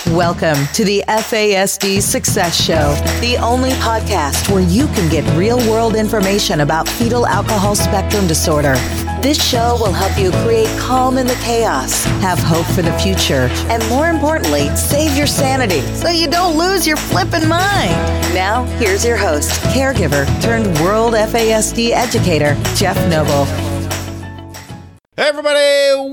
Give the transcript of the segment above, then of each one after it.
Welcome to the FASD Success Show, the only podcast where you can get real-world information about fetal alcohol spectrum disorder. This show will help you create calm in the chaos, have hope for the future, and more importantly, save your sanity so you don't lose your flippin' mind. Now, here's your host, caregiver turned world FASD educator, Jeff Noble. Hey everybody,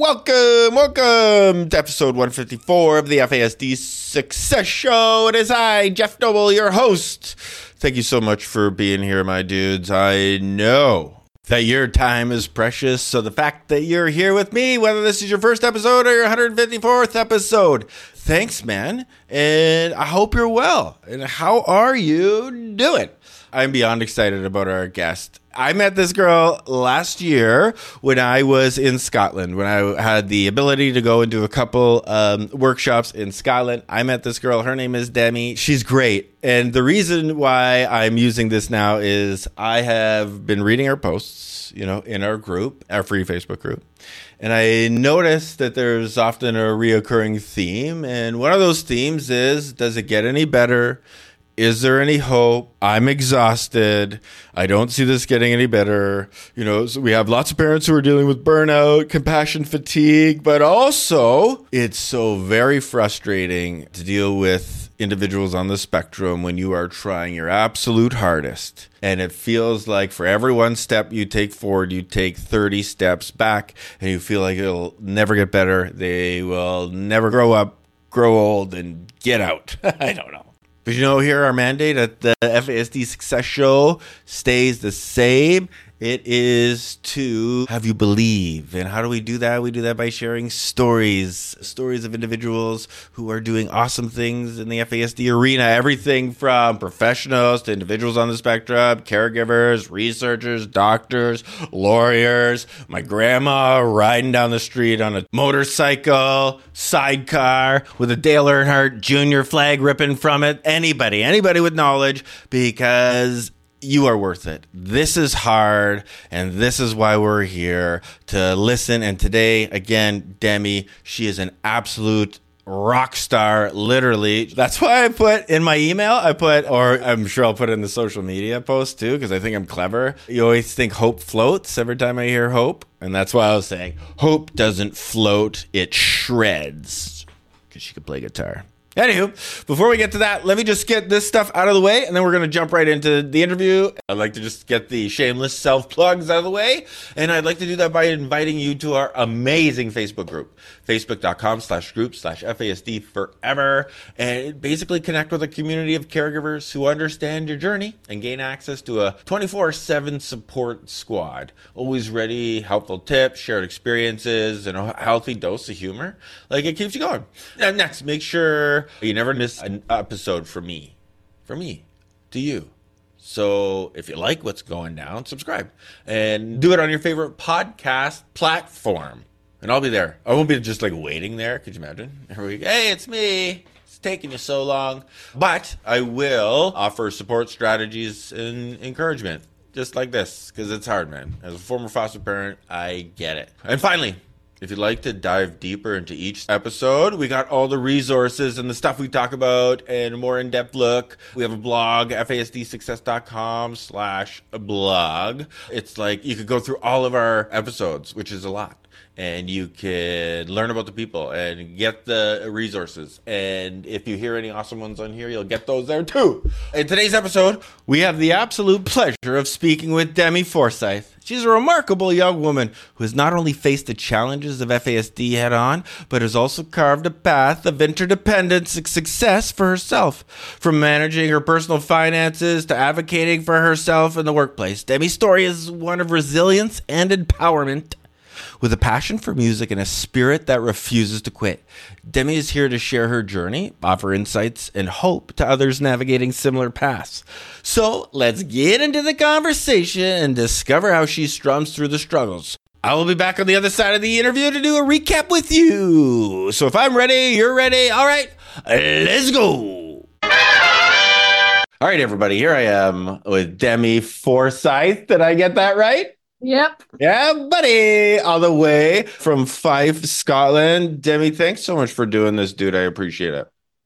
welcome to episode 154 of the FASD Success Show. It is I, Jeff Noble, your host. Thank you so much for being here, my dudes. I know that your time is precious, so the fact that you're here with me, whether this is your first episode or your 154th episode, thanks, man, and I hope you're well. And how are you doing? I'm beyond excited about our guest. I met this girl last year when I was in Scotland, when I had the ability to go and do a couple workshops in Scotland. I met this girl. Her name is Demi. She's great. And the reason why I'm using this now is I have been reading her posts, in our group, our free Facebook group. And I noticed that there's often a reoccurring theme. And one of those themes is, does it get any better? Is there any hope? I'm exhausted. I don't see this getting any better. So we have lots of parents who are dealing with burnout, compassion fatigue, but also it's so very frustrating to deal with individuals on the spectrum when you are trying your absolute hardest. And it feels like for every one step you take forward, you take 30 steps back, and you feel like it'll never get better. They will never grow up, grow old, and get out. I don't know. But here our mandate at the FASD Success Show stays the same. It is to have you believe. And how do we do that? We do that by sharing stories of individuals who are doing awesome things in the FASD arena. Everything from professionals to individuals on the spectrum, caregivers, researchers, doctors, lawyers, my grandma riding down the street on a motorcycle, sidecar with a Dale Earnhardt Jr. flag ripping from it. Anybody with knowledge, because you are worth it. This is hard, and this is why we're here to listen. And today, again, Demi, she is an absolute rock star, literally. That's why I put in my email, or I'm sure I'll put it in the social media post too, because I think I'm clever. You always think hope floats every time I hear hope. And that's why I was saying hope doesn't float, it shreds, because she could play guitar. Anywho, before we get to that, let me just get this stuff out of the way, and then we're going to jump right into the interview. I'd like to just get the shameless self-plugs out of the way, and I'd like to do that by inviting you to our amazing Facebook group, facebook.com/group/FASD forever, and basically connect with a community of caregivers who understand your journey and gain access to a 24/7 support squad. Always ready, helpful tips, shared experiences, and a healthy dose of humor. It keeps you going. And next, make sure you never miss an episode from me to you. So if you like what's going down, subscribe and do it on your favorite podcast platform. And I'll be there. I won't be just waiting there. Could you imagine? Hey, it's me. It's taking you so long. But I will offer support strategies and encouragement just like this, because it's hard, man. As a former foster parent, I get it. And finally, if you'd like to dive deeper into each episode, we got all the resources and the stuff we talk about and a more in-depth look. We have a blog, fasdsuccess.com/blog. It's you could go through all of our episodes, which is a lot. And you can learn about the people and get the resources. And if you hear any awesome ones on here, you'll get those there too. In today's episode, we have the absolute pleasure of speaking with Demi Forsyth. She's a remarkable young woman who has not only faced the challenges of FASD head on, but has also carved a path of interdependence and success for herself. From managing her personal finances to advocating for herself in the workplace, Demi's story is one of resilience and empowerment. With a passion for music and a spirit that refuses to quit, Demi is here to share her journey, offer insights, and hope to others navigating similar paths. So let's get into the conversation and discover how she strums through the struggles. I will be back on the other side of the interview to do a recap with you. So if I'm ready, you're ready. All right, let's go. All right, everybody, here I am with Demi Forsyth. Did I get that right? Yep. Yeah, buddy. All the way from Fife, Scotland. Demi, thanks so much for doing this, dude. I appreciate it.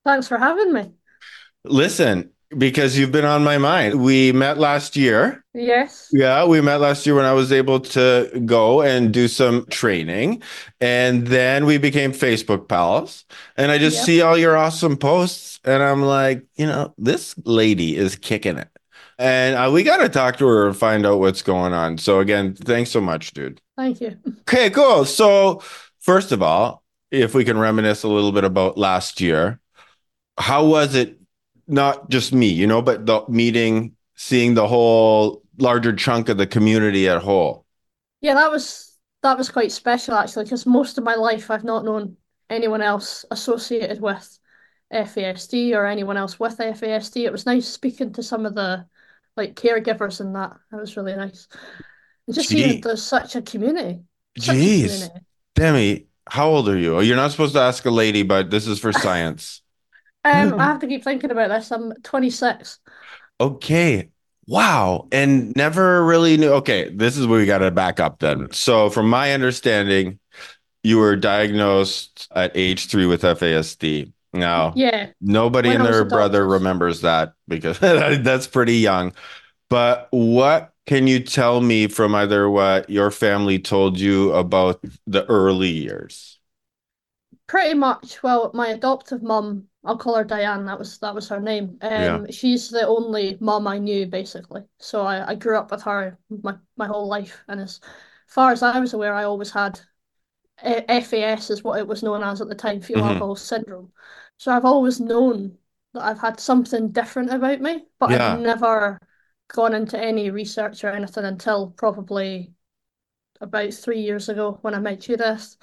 Thanks for having me. Listen, because you've been on my mind. We met last year. Yes. Yeah, we met last year when I was able to go and do some training. And then we became Facebook pals. And I just Yep. see all your awesome posts. And I'm like, this lady is kicking it. And we got to talk to her and find out what's going on. So, again, thanks so much, dude. Thank you. Okay, cool. So, first of all, if we can reminisce a little bit about last year, how was it? Not just me, but the meeting, seeing the whole larger chunk of the community at whole. Yeah, that was quite special actually, because most of my life I've not known anyone else associated with FASD or anyone else with FASD. It was nice speaking to some of the like caregivers and that. That was really nice. And just seeing Gee, there's such a community. Such a geez, community. Demi, how old are you? Oh, you're not supposed to ask a lady, but this is for science. I have to keep thinking about this. I'm 26. Okay. Wow. And never really knew. Okay, this is where we got to back up then. So, from my understanding, you were diagnosed at age 3 with FASD. Now, Yeah, nobody when and I was their brother adopted. remembers that because that's pretty young. But what can you tell me from either what your family told you about the early years? Pretty much. Well, my adoptive mum, I'll call her Diane. That was her name. Yeah. She's the only mum I knew basically. So I grew up with her my whole life, and as far as I was aware, I always had FAS is what it was known as at the time, fetal Hmm. alcohol syndrome. So I've always known that I've had something different about me, but I've Yeah. never gone into any research or anything until probably about 3 years ago when I met Judith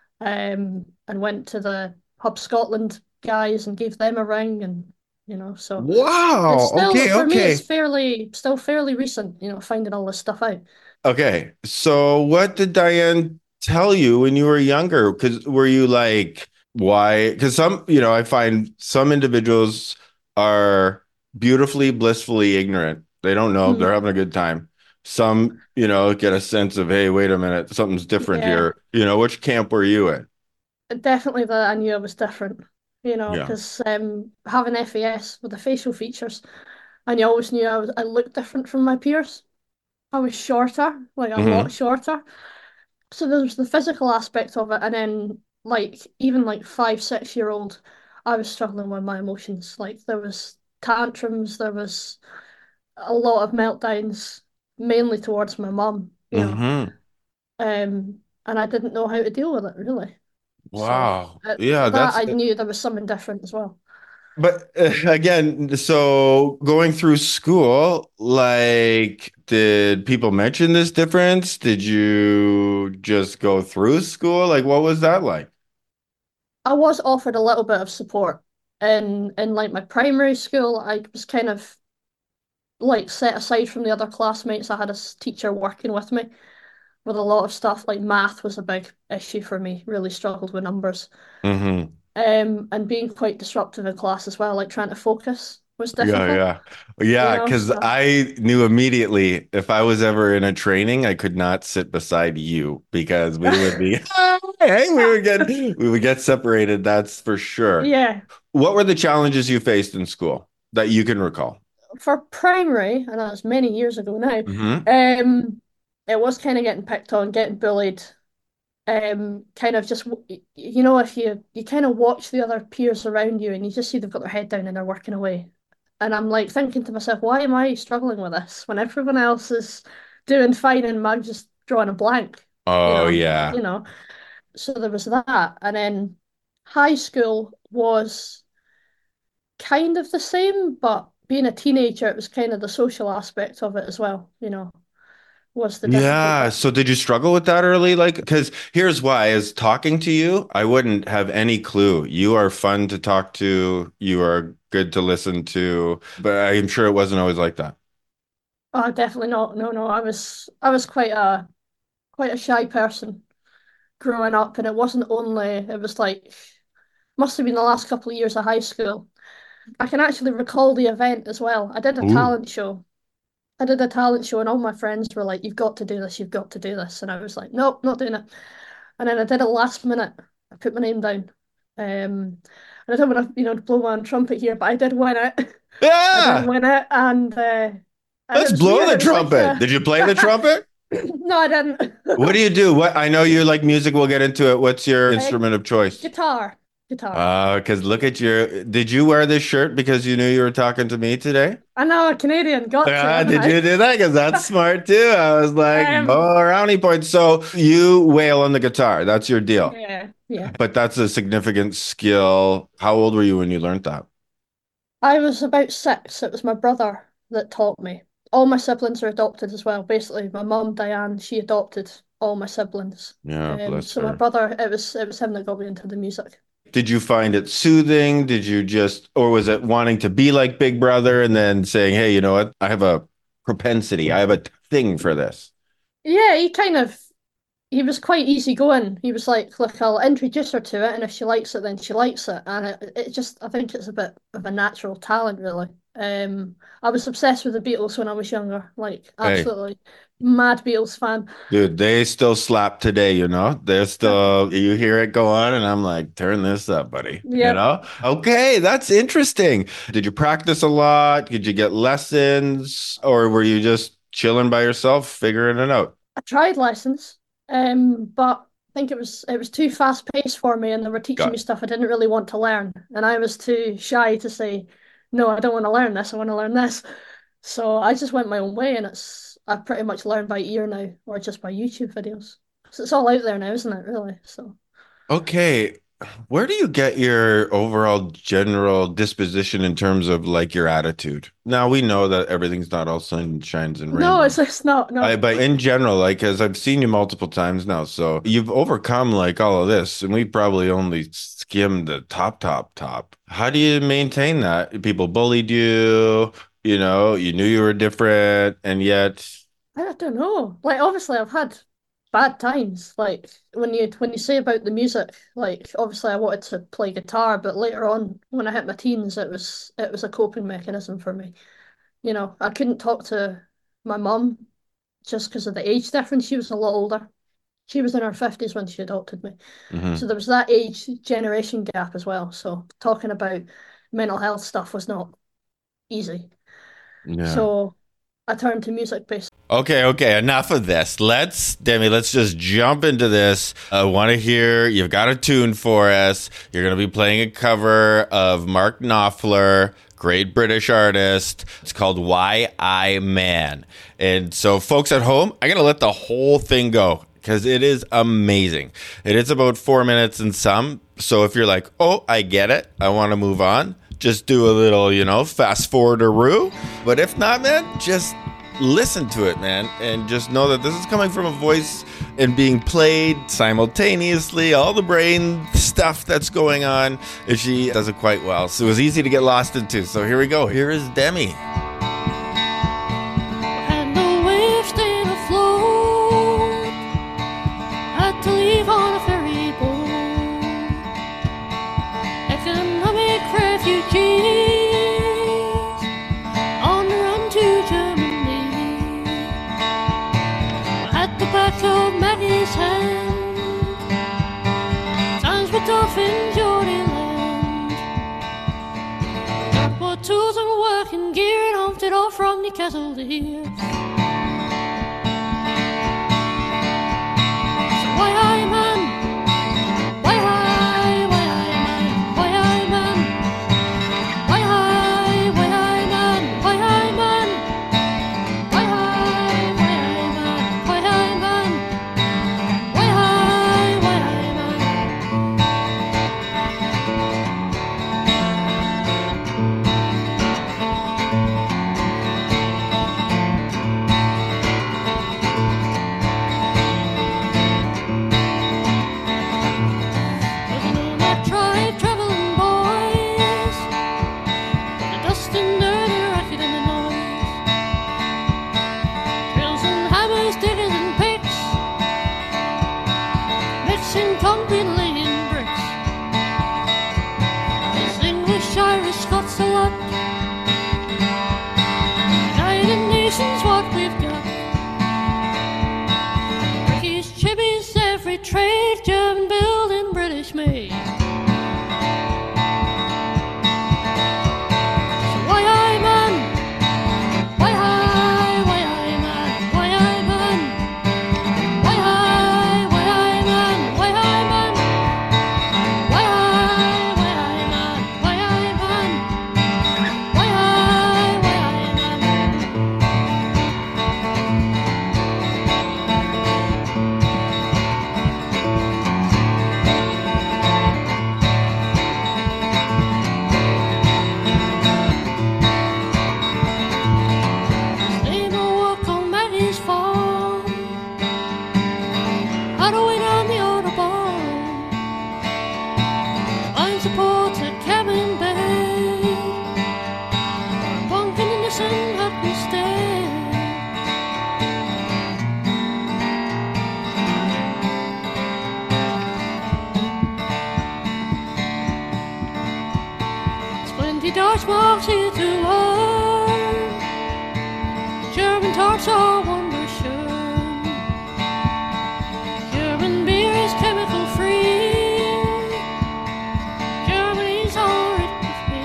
and went to the Hub Scotland guys and gave them a ring and so it's Wow. still Okay. for me it's Okay. fairly recent, finding all this stuff out. Okay. So what did Diane tell you when you were younger? Because were you like, why? Because I find some individuals are beautifully, blissfully ignorant. They don't know. Hmm. They're having a good time. Some, get a sense of, hey, wait a minute, something's different Yeah, here. Which camp were you in? definitely that I knew I was different, Yeah. because having FAS with the facial features, and you always knew I looked different from my peers. I was shorter, like a lot Hmm. shorter. So there was the physical aspect of it, and then like even like 5, 6 year old, I was struggling with my emotions. Like there was tantrums, there was a lot of meltdowns, mainly towards my mum. Hmm. And I didn't know how to deal with it really. So Wow. Yeah, that that's I knew there was something different as well. but again, so going through school, like, did people mention this difference? Did you just go through school? Like, what was that like? I was offered a little bit of support in like my primary school. I was kind of like set aside from the other classmates. I had a teacher working with me with a lot of stuff. Like math was a big issue for me, really struggled with numbers. Hmm. And being quite disruptive in class as well, like trying to focus was Yeah, difficult, yeah. Yeah, because so I knew immediately if I was ever in a training, I could not sit beside you because we would be, hey, we would get separated, that's for sure. yeah. What were the challenges you faced in school that you can recall? For primary, and that was many years ago now, Hmm. um, it was kind of getting picked on, getting bullied. Kind of just if you kind of watch the other peers around you and you just see they've got their head down and they're working away, and I'm like thinking to myself, why am I struggling with this when everyone else is doing fine and I'm just drawing a blank, you Oh, know, yeah. you know. So there was that, and then high school was kind of the same, but being a teenager, it was kind of the social aspect of it as well, was the difficult Yeah. bit. So did you struggle with that early? Like, because here's why, as talking to you, I wouldn't have any clue. You are fun to talk to. You are good to listen to, but I'm sure it wasn't always like that. Oh, definitely not. No, no. I was quite a shy person growing up, and it wasn't only it was like must have been the last couple of years of high school. I can actually recall the event as well. I did a Ooh. talent show. I did a talent show, and all my friends were like, "You've got to do this. You've got to do this." And I was like, "Nope, not doing it." And then I did it last minute. I put my name down. And I don't want to, to blow my own trumpet here, but I did win it. I did Yeah, win it, and it let's was blow weird. the It was like trumpet. Did you play the trumpet? no, I didn't. What do you do? What I know you like music. We'll get into it. What's your Uh, instrument of choice? guitar, guitar. Because look at your. Did you wear this shirt because you knew you were talking to me today? I know a Canadian got to, Ah, haven't did you I? do that? Because that's smart too. I was like, Um, oh, brownie points. So you wail on the guitar. That's your deal. yeah, yeah. But that's a significant skill. How old were you when you learned that? I was about 6. It was my brother that taught me. All my siblings are adopted as well. Basically, my mum, Diane, she adopted all my siblings. Yeah, bless So my her. brother, it was him that got me into the music. Did you find it soothing? Did you just, or was it wanting to be like Big Brother and then saying, hey, you know what? I have a propensity. I have a thing for this. Yeah, he was quite easygoing. He was like, look, I'll introduce her to it, and if she likes it, then she likes it. And it just, I think it's a bit of a natural talent, really. I was obsessed with the Beatles when I was younger, like Hey, absolutely mad Beatles fan. dude, they still slap today, you know? They're still, you hear it go on, and I'm like, turn this up, buddy. You Yep. know? Okay, that's interesting. Did you practice a lot? Did you get lessons? Or were you just chilling by yourself, figuring it out? I tried lessons, but I think it was too fast paced for me, and they were teaching me Got stuff I didn't really want to learn, and I was too shy to say, no, I don't want to learn this. I want to learn this. So I just went my own way, and I've pretty much learned by ear now, or just by YouTube videos. So it's all out there now, isn't it? Really? So Okay, where do you get your overall general disposition in terms of like your attitude? Now we know that everything's not all sunshines and no, rainbows. it's not. No, But in general, like as I've seen you multiple times now, so you've overcome like all of this, and we probably only skimmed the top. How do you maintain that? People bullied you, you knew you were different, and yet, I don't know. Like obviously, I've had bad times. Like when you say about the music, like obviously I wanted to play guitar, but later on when I hit my teens, it was a coping mechanism for me. I couldn't talk to my mum just because of the age difference. She was a lot older. She was in her 50s when she adopted me. Mhm. So there was that age generation gap as well. So talking about mental health stuff was not easy. Yeah. So I turned to music based. Okay, enough of this. Demi, let's just jump into this. I want to hear, you've got a tune for us. You're going to be playing a cover of Mark Knopfler, great British artist. It's called Why I Man. And so, folks at home, I'm going to let the whole thing go because it is amazing. It is about 4 minutes and some. So, if you're like, oh, I get it, I want to move on, just do a little, fast forward-a-roo. But if not, man, just listen to it, man, and just know that this is coming from a voice and being played simultaneously, all the brain stuff that's going on, and she does it quite well. So it was easy to get lost into. So here we go. Here is Demi. And the waves stayed afloat, had to leave on a ferry boat. Economic refugees on the run to Germany. At the back of Maggie's hand, times were tough in Jordan land. War tools and working gear and humped it all from Newcastle to here. So why I man? Why I man? Why I man? Why I man? Why I man? Why I man? Why I man? Why I man? Dutch walks into one. German tarts are wunderschön. German beer is chemical free. Germany's all it must be.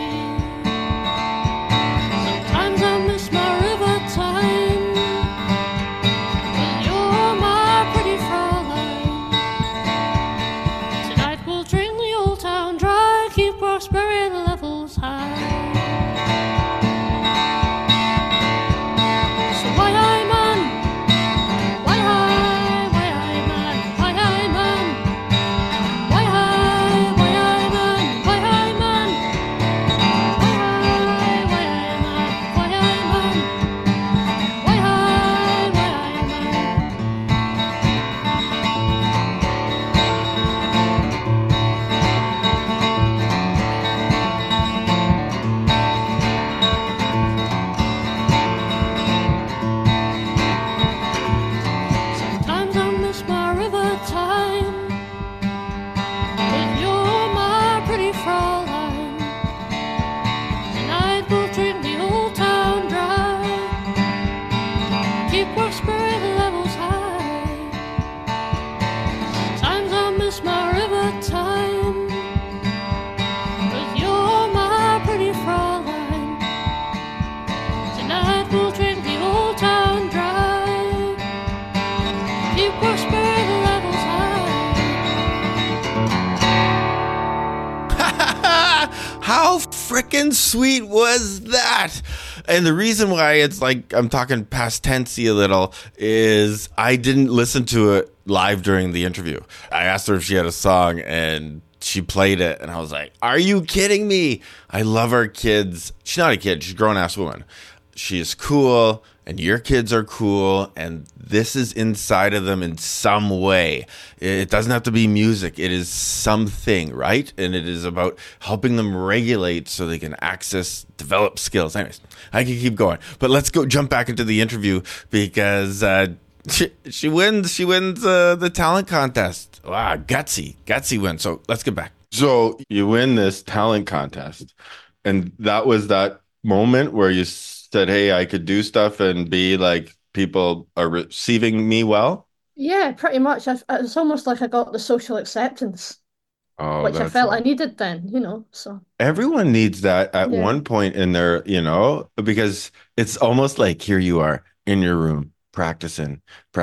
Sometimes I miss my river time. But you're my pretty Fraulein. Tonight we'll drink the old town dry, keep our spirit levels high. So why I man, why I man, why I man, why I man, why I man, why I man, why I man, why I man. Sometimes I miss my river time, but you're my pretty Fraulein. Tonight we'll drink the old town dry, keep our spirit levels high. Sometimes I miss my river time, but you're my pretty Fraulein. Tonight we'll drink the old town dry, keep our spirit levels high. How freaking sweet was that? And the reason why it's like I'm talking past tensey a little is I didn't listen to it live during the interview. I asked her if she had a song and she played it and I was like, are you kidding me? I love our kids. She's not a kid, she's a grown-ass woman. She is cool and your kids are cool and this is inside of them in some way. It doesn't have to be music. It is something, right? And it is about helping them regulate so they can access, develop skills. Anyways, I can keep going, but let's go jump back into the interview because she wins the talent contest. Wow, gutsy win. So let's get back. So you win this talent contest and that was that moment where you said, hey, I could do stuff and be like, people are receiving me well. Yeah, pretty much. It's almost like I got the social acceptance, Oh, which I that's felt I needed then, so everyone needs that at Yeah. one point in their, because it's almost like here you are in your room practicing,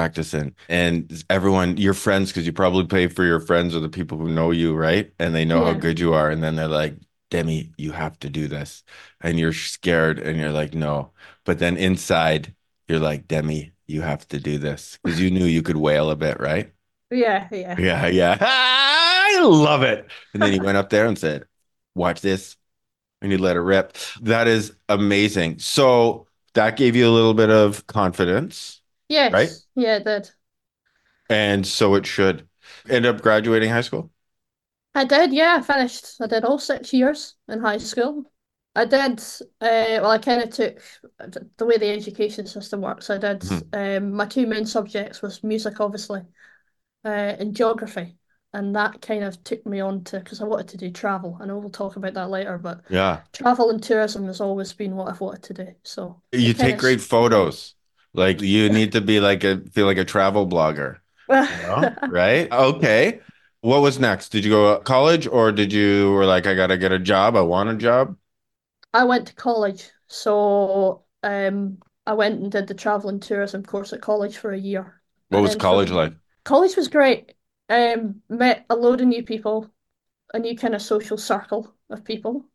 and everyone, your friends, because you probably pay for your friends or the people who know you, right? And they know how Yeah. good you are, and then they're like, Demi, you have to do this, and you're scared, and you're like, no, but then inside, you're like, Demi, you have to do this because you knew you could wail a bit, right? Yeah. Yeah. I love it. And then he went up there and said, watch this. And you let it rip. That is amazing. So that gave you a little bit of confidence, Yes. right? Yeah, it did. And so it should. End up graduating high school? I did, yeah, I finished. I did all 6 years in high school. I did, I kind of took the way the education system works. I did, my two main subjects was music, obviously, and geography. And that kind of took me on to, because I wanted to do travel. I know we'll talk about that later, but Yeah. travel and tourism has always been what I've wanted to do. So You it kind take great photos. Like you need to be feel like a travel blogger, right? Okay. What was next? Did you go to college or were like, I gotta get a job. I want a job. I went to college. So I went and did the travel and tourism course at college for a year. What And was then college like? college was great. Met a load of new people, a new kind of social circle of people.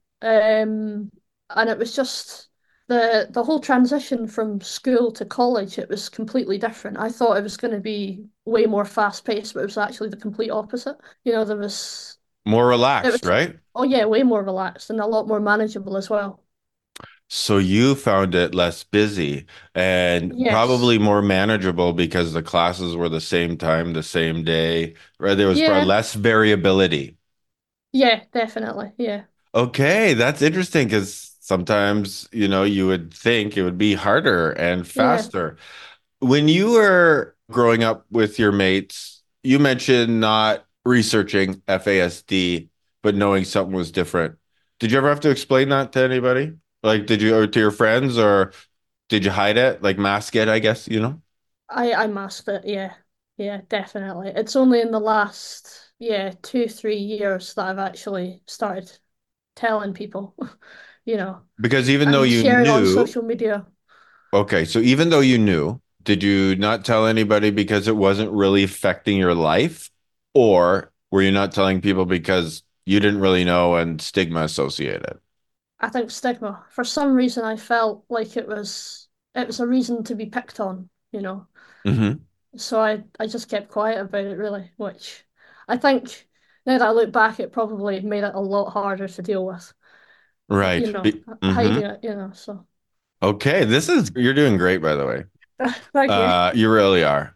And it was just the whole transition from school to college, it was completely different. I thought it was going to be way more fast paced, but it was actually the complete opposite. There was More it relaxed, was right? oh yeah, way more relaxed and a lot more manageable as well. So you found it less busy and Yes. probably more manageable because the classes were the same time, the same day, right? There was Yeah. less variability. Yeah, definitely. Yeah. Okay, that's interesting because sometimes, you would think it would be harder and Yeah. faster. When you were growing up with your mates, you mentioned not researching FASD, but knowing something was different. Did you ever have to explain that to anybody? Like, did you, or to your friends, or did you hide it, like mask it, I guess, you know? I masked it, yeah. Yeah, definitely. It's only in the last, yeah, 2, 3 years that I've actually started telling people, you know, Because even though and you sharing on knew, social media. okay, so even though you knew, did you not tell anybody because it wasn't really affecting your life? Or were you not telling people because you didn't really know and stigma associated? I think stigma. For some reason, I felt like it was a reason to be picked on, you know. Hmm. So I just kept quiet about it, really, which I think now that I look back, it probably made it a lot harder to deal with, Right. you know, Hmm. hiding it, you know. So Okay, you're doing great, by the way. thank you. You really are.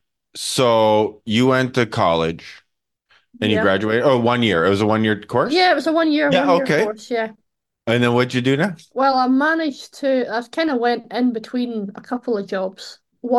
So you went to college and you Yeah. graduated. Oh, 1 year. It was a 1 year course? Yeah, it was a Yeah, one year okay. course, yeah. And then what'd you do next? Well, I kind of went in between a couple of jobs.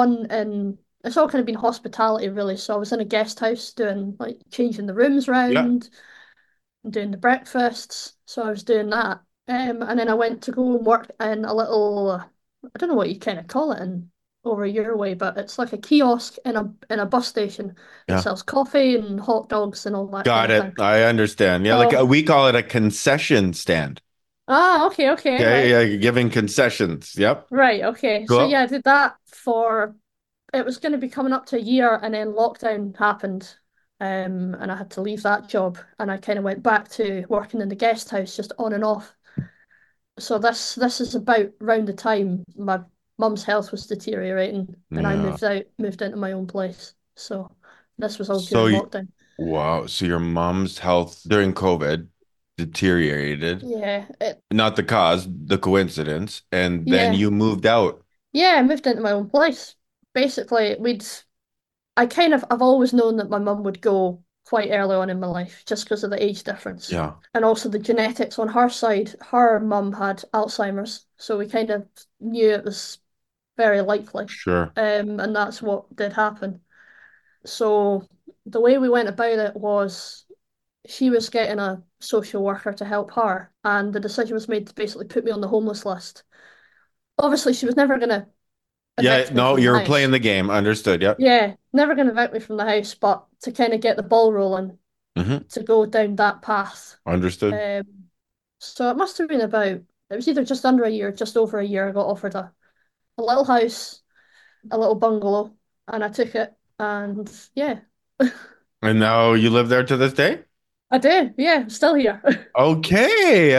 It's all kind of been hospitality, really. So I was in a guest house doing like changing the rooms Yeah. round, doing the breakfasts. So I was doing that. And then I went to go and work in a little, I don't know what you kind of call it in over your way, but it's like a kiosk in a bus station that Yeah. sells coffee and hot dogs and all that kind Got of it. thing. I understand. Yeah, like So, we call it a concession stand. okay, okay, Okay. right. Yeah, giving concessions. Yep. Right, okay. So Cool. yeah, I did that for it was going to be coming up to a year, and then lockdown happened. And I had to leave that job, and I kind of went back to working in the guest house just on and off. So this is about round the time my mum's health was deteriorating, and I Yeah. moved into my own place. So this was all So, during lockdown. wow. So your mom's health during COVID deteriorated, Yeah, not the cause, the coincidence, and then yeah, you moved out. yeah. I moved into my own place. Basically, I've always known that my mum would go quite early on in my life just because of the age difference. Yeah. And also the genetics on her side, her mum had Alzheimer's, so we kind of knew it was very likely. Sure. And that's what did happen. So the way we went about it was she was getting a social worker to help her, and the decision was made to basically put me on the homeless list. Obviously, she was never gonna Yeah. evict me No, from the you're playing house. the game. Understood. Yep. Yeah, never gonna evict me from the house, but to kind of get the ball rolling, Hmm. to go down that path. Understood. So it must have been it was either just under a year, just over a year, I got offered a little house, a little bungalow, and I took it. And yeah, And now you live there to this day? I do. Yeah, I'm still here. Okay,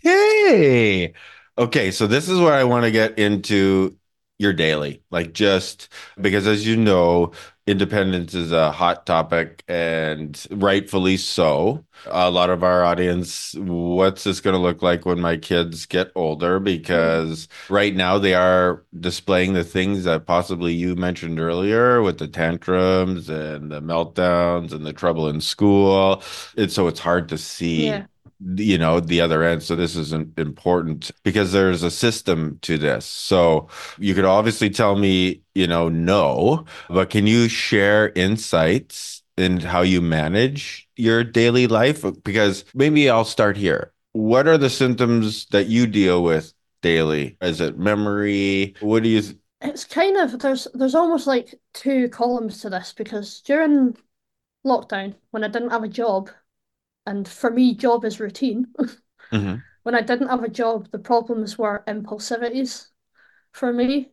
okay. Okay, so this is where I want to get into your daily. Like just because as you know, independence is a hot topic and rightfully so. A lot of our audience, what's this going to look like when my kids get older? Mm, Because right now they are displaying the things that possibly you mentioned earlier with the tantrums and the meltdowns and the trouble in school. It's hard to see, yeah. the other end. So this is important because there's a system to this. So you could obviously tell me, no, but can you share insights in how you manage your daily life? Because maybe I'll start here. What are the symptoms that you deal with daily? Is it memory? What do you It's kind of there's almost like two columns to this because during lockdown, when I didn't have a job, and for me, job is routine. Hmm. When I didn't have a job, the problems were impulsivities for me,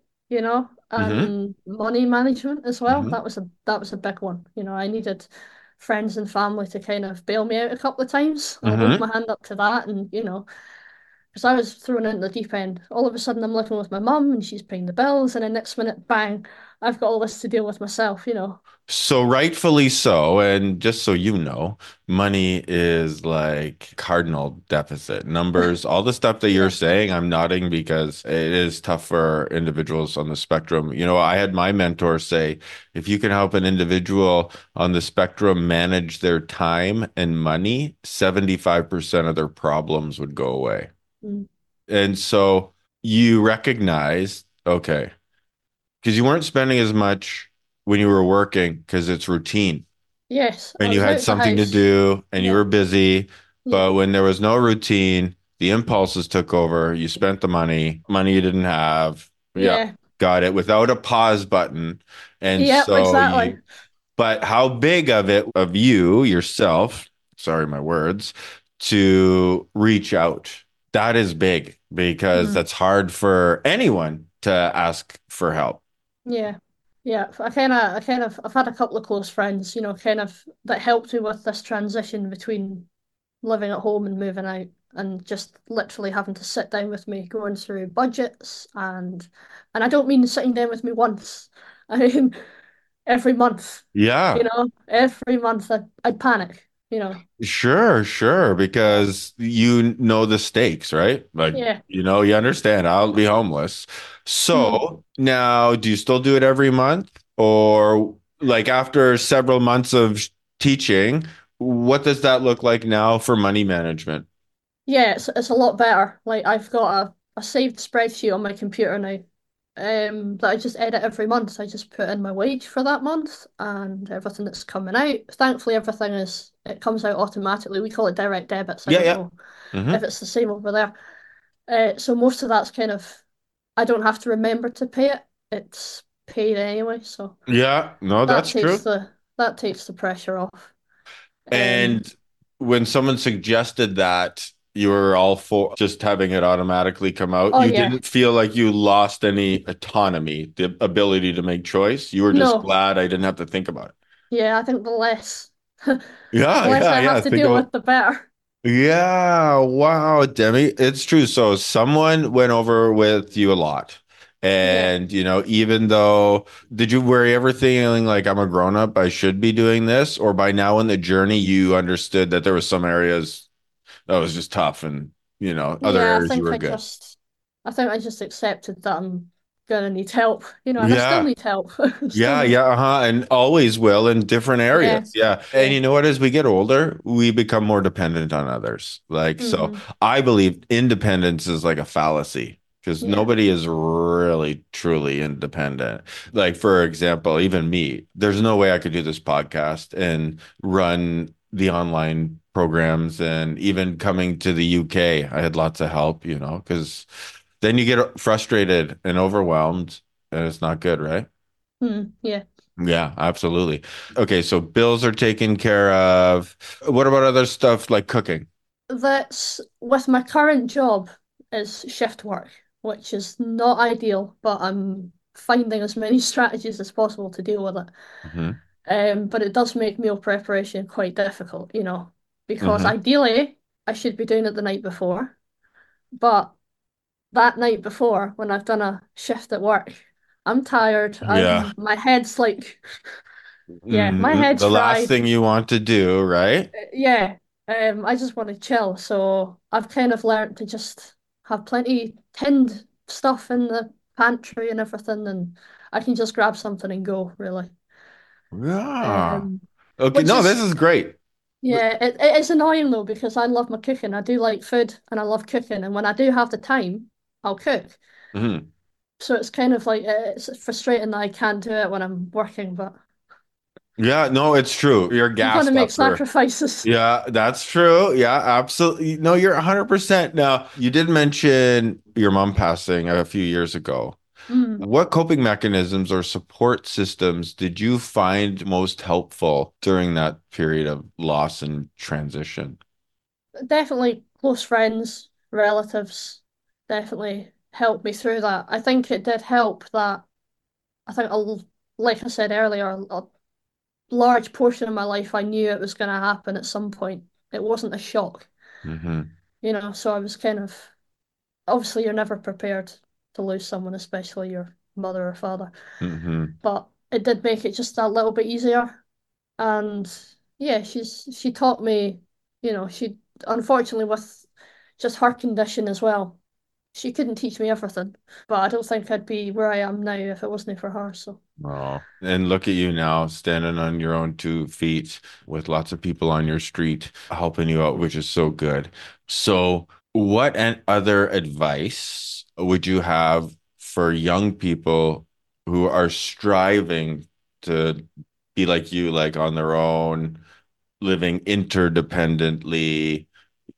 Hmm. and money management as well. Hmm. That was a big one. I needed friends and family to kind of bail me out a couple of times. I'll hold Hmm. my hand up to that, and because I was thrown into the deep end. All of a sudden, I'm living with my mum, and she's paying the bills, and the next minute, bang, I've got all this to deal with myself. So rightfully so, and just so you know, money is like cardinal deficit. Numbers, all the stuff that you're Yeah. saying, I'm nodding because it is tough for individuals on the spectrum. I had my mentor say, if you can help an individual on the spectrum manage their time and money, 75% of their problems would go away. Mm. And so you recognize, okay, because you weren't spending as much when you were working because it's routine Yes, I and you was had out of the something to house. do and you Yeah. were busy. Yeah. But when there was no routine, the impulses took over. You spent the money you didn't have. Yeah, Yeah. got it without a pause button. And Yep, so exactly. you, but how big of it, of you yourself, sorry, my words, to reach out? That is big because Mm. that's hard for anyone to ask for help. Yeah. Yeah. I've had a couple of close friends, kind of that helped me with this transition between living at home and moving out and just literally having to sit down with me going through budgets and I don't mean sitting down with me once. I mean every month, Yeah. every month I'd panic, Sure, sure, Yeah. because you know the stakes, right? Like, Yeah. you understand I'll be homeless. Hmm. So now, do you still do it every month? Or like after several months of teaching, what does that look like now for money management? Yeah, it's a lot better. Like I've got a saved spreadsheet on my computer now. That I just edit every month. I just put in my wage for that month and everything that's coming out. Thankfully, it comes out automatically. We call it direct debits. I Yeah, don't yeah. know if Hmm. it's the same over there. So most of that's kind of I don't have to remember to pay it. It's paid anyway. So Yeah, no, that that's takes true. the pressure off. Um, And when someone suggested that you were all for just having it automatically come out, oh you yeah, didn't feel like you lost any autonomy, the ability to make choice. You were just no, glad I didn't have to think about it. yeah. I think the less Yeah, less yeah, I yeah. have to Think deal about with, the better. yeah, wow, Demi. It's true. So someone went over with you a lot. Yeah. And, even though, did you were you ever feeling like I'm a grown up, I should be doing this? Or by now in the journey, you understood that there was some areas that was just tough and, other Yeah, areas you were good. I think I just accepted that I'm gonna need help, and I still Yeah. need help. Still Yeah, need, yeah, uh-huh. And always will in different yeah, areas. Yeah. And yeah. you know what? As we get older, we become more dependent on others. Like, so Hmm. I believe independence is like a fallacy because Yeah. nobody is really truly independent. Like, for example, even me, there's no way I could do this podcast and run the online programs and even coming to the UK, I had lots of help, because then you get frustrated and overwhelmed and it's not good, right? Yeah. Yeah, absolutely. Okay, so bills are taken care of. What about other stuff like cooking? That's with my current job is shift work, which is not ideal, but I'm finding as many strategies as possible to deal with it. Hmm. But it does make meal preparation quite difficult, because Hmm. ideally I should be doing it the night before, but that night before when I've done a shift at work, I'm tired. Yeah. My head's like, yeah, my Hmm. head's The last fried. thing you want to do, right? Yeah, I just want to chill. So I've kind of learned to just have plenty tinned stuff in the pantry and everything, and I can just grab something and go, really. Yeah. Um, Okay, which no, this is is great. Yeah, it is annoying though because I love my cooking. I do like food and I love cooking, and when I do have the time, I'll cook. Mhm. So it's kind of like it's frustrating that I can't do it when I'm working, but Yeah, no, it's true. You're you've got to gassed make up for. sacrifices. Yeah, that's true. Yeah, absolutely. No, you're 100%. Now, you did mention your mom passing a few years ago. Mm, What coping mechanisms or support systems did you find most helpful during that period of loss and transition? definitely close friends, relatives, definitely helped me through that. I think it did help that I think like I said earlier, a large portion of my life I knew it was going to happen at some point. It wasn't a shock, Hmm. so I was kind of obviously you're never prepared to lose someone, especially your mother or father. Hmm. But it did make it just a little bit easier. And yeah, she taught me, she unfortunately with just her condition as well, she couldn't teach me everything. But I don't think I'd be where I am now if it wasn't for her. So Oh, and look at you now standing on your own 2 feet with lots of people on your street helping you out, which is so good. So, what and other advice would you have for young people who are striving to be like you, like on their own, living interdependently,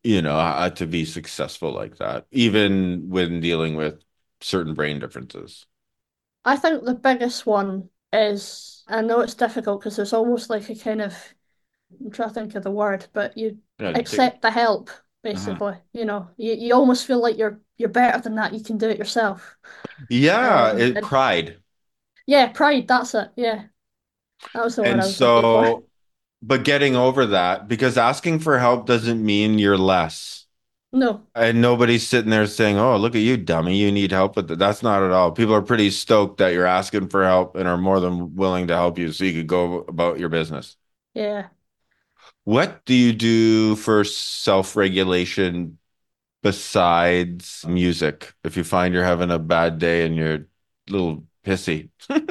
to be successful like that, even when dealing with certain brain differences. I think the biggest one is, I know it's difficult because there's almost like a kind of, I'm trying to think of the word, but you Yeah, accept the help, uh-huh. basically. You almost feel like you're better than that. You can do it yourself. Yeah, And pride. yeah, pride, that's it. Yeah, that was the word And I was looking for. so, but getting over that, because asking for help doesn't mean you're less. No, And nobody's sitting there saying, "Oh, look at you, dummy. You need help with it." That's not at all. People are pretty stoked that you're asking for help and are more than willing to help you so you could go about your business. yeah. What do you do for self-regulation besides music? If you find you're having a bad day and you're a little pissy.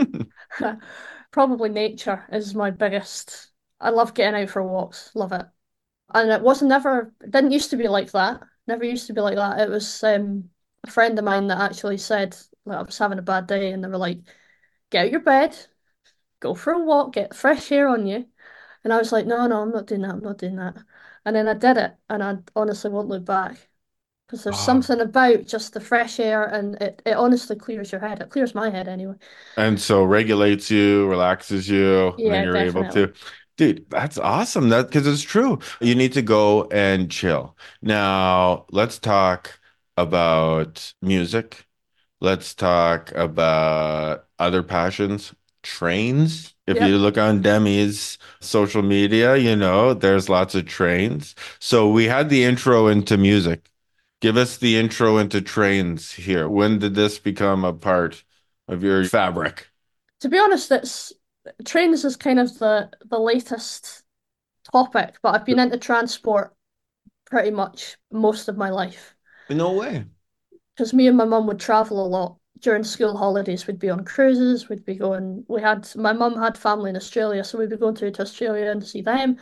Probably nature is my biggest. I love getting out for walks, love it. And it wasn't never, it didn't used to be like that. Never used to be like that. It was a friend of mine that actually said like I was having a bad day, and they were like, "Get out your bed, go for a walk, get fresh air on you." And I was like, "No, no, I'm not doing that. I'm not doing that." And then I did it, and I honestly won't look back because there's Oh. something about just the fresh air, and it honestly clears your head. It clears my head anyway. And so regulates you, relaxes you, and then Yeah, you're able definitely. to. Dude, that's awesome. That because it's true. You need to go and chill. Now, let's talk about music. Let's talk about other passions. Trains. If you Yep. look on Demi's social media, there's lots of trains. So we had the intro into music. Give us the intro into trains here. When did this become a part of your fabric? To be honest, it's trains is kind of the latest topic, but I've been into transport pretty much most of my life No way. because me and my mum would travel a lot during school holidays. We'd be on cruises, we'd be going. We had my mum had family in Australia, so we'd be going to Australia and see them.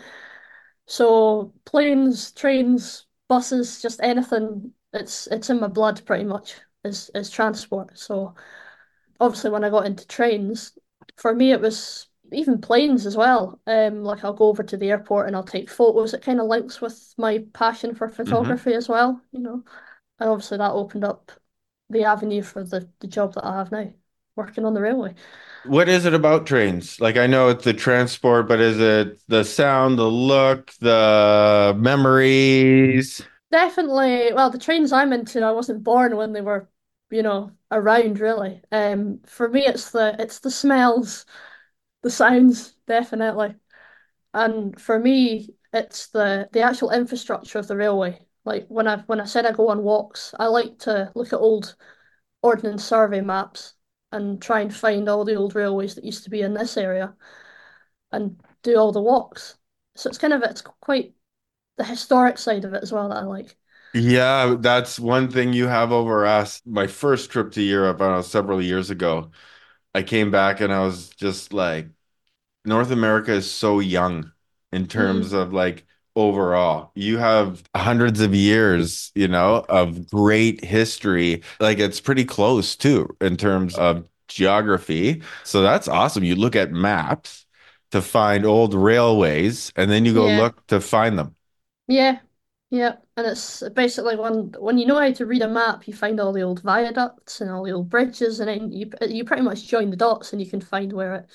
So planes, trains, buses, just anything. It's in my blood pretty much is transport. So obviously when I got into trains, for me it was even planes as well. Like I'll go over to the airport and I'll take photos. It kind of links with my passion for Hmm. photography as well. And obviously that opened up the avenue for the job that I have now, working on the railway. What is it about trains? Like, I know it's the transport, but is it the sound, the look, the memories? Definitely, well, the trains I'm into, I wasn't born when they were, around really. For me it's the smells, the sounds, definitely. And for me, it's the actual infrastructure of the railway. Like when I said I go on walks, I like to look at old Ordnance Survey maps and try and find all the old railways that used to be in this area and do all the walks. So it's quite the historic side of it as well that I like. Yeah, that's one thing you have over us. My first trip to Europe, I don't know, several years ago, I came back and I was just like, North America is so young in terms Mm, of like overall. You have hundreds of years, of great history. Like it's pretty close too in terms of geography. So that's awesome. You look at maps to find old railways and then you go yeah, look to find them. yeah, yeah. And it's basically when you know how to read a map, you find all the old viaducts and all the old bridges, and then you pretty much join the dots and you can find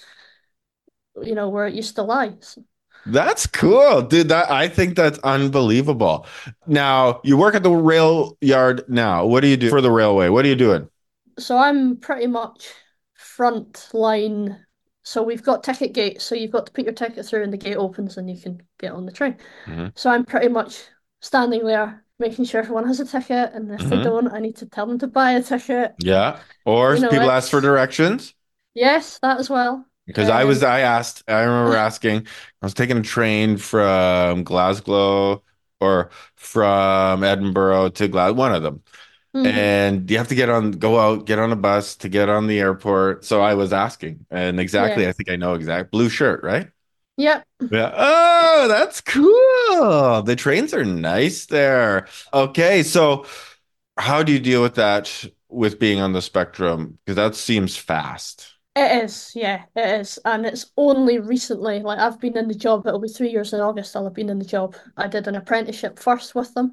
where it used to lie. So, That's cool, dude. That I think that's unbelievable. Now, you work at the rail yard now. What do you do for the railway? What are you doing? so I'm pretty much front line. So we've got ticket gates, so you've got to put your ticket through and the gate opens and you can get on the train. Hmm. So I'm pretty much standing there making sure everyone has a ticket, and if they Hmm. don't, I need to tell them to buy a ticket. Yeah. Or people ask for It's directions. yes, that as well. Because I remember asking, I was taking a train from Glasgow or from Edinburgh to Glasgow, one of them. Mhm. And you have to go out, get on a bus to get on the airport. So I was asking, and exactly, Yeah. I think I know exact blue shirt, right? Yep. Yeah. Oh, that's cool. The trains are nice there. Okay, so how do you deal with that with being on the spectrum? Because that seems fast. It is, yeah, it is. And it's only recently, like I've been in the job, it'll be 3 years in August I'll have been in the job. I did an apprenticeship first with them.